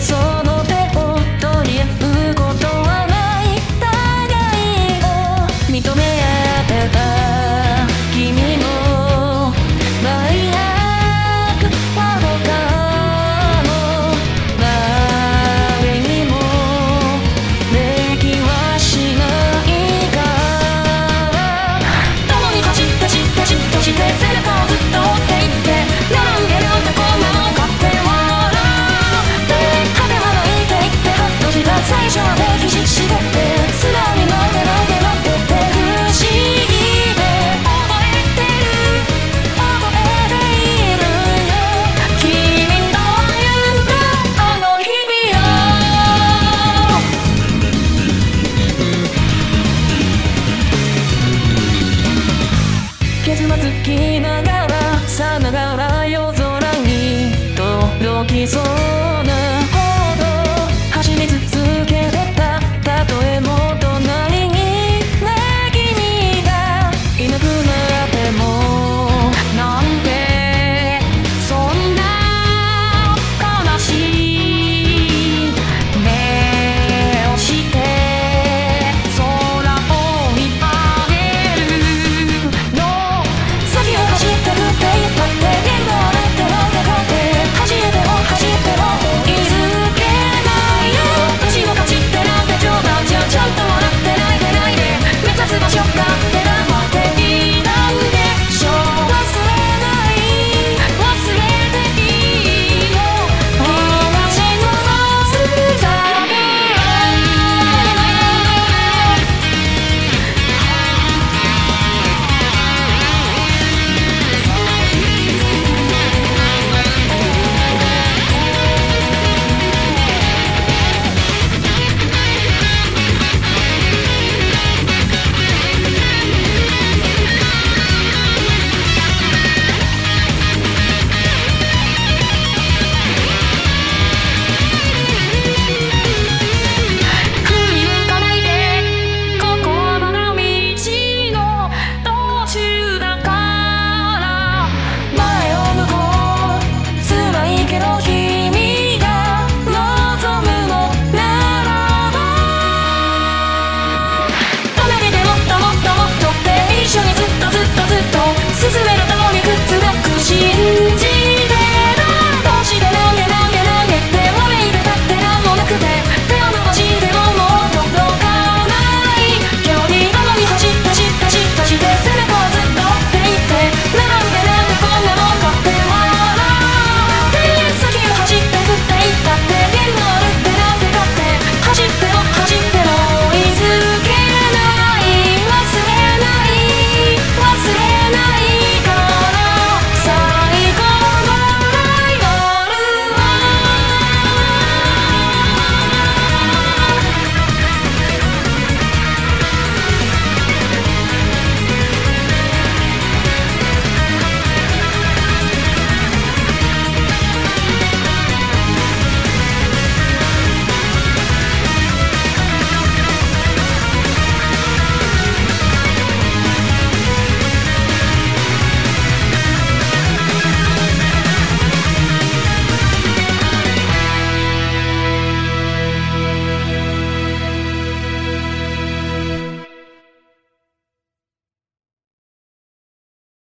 その手を取り合うことはない。互いを認め合ってた君の罪悪は他の誰にもできはしないから共に走って知って嫉妬して背中をずっと追っていって並んでるってこんなの勝手笑って果てはないって言ってハッとした最初は抱きししてって素直に待て待て待ってって不思議で覚えてる覚えているよ君と歩んだあの日々を結末つきながらさながら夜空に届きそう